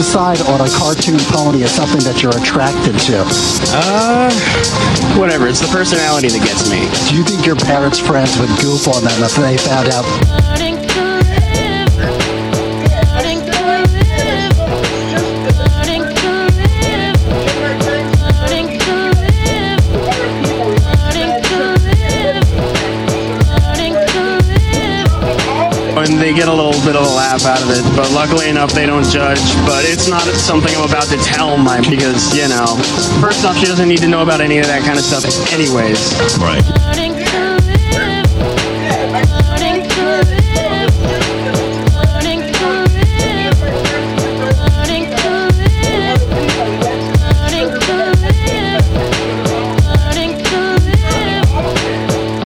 decide on a cartoon pony as something that you're attracted to? Whatever. It's the personality that gets me. Do you think your parents' friends would goof on them if they found out? And they get a little bit of a laugh out of it, but luckily enough they don't judge. But it's not something I'm about to tell because, first off, she doesn't need to know about any of that kind of stuff anyways. Right.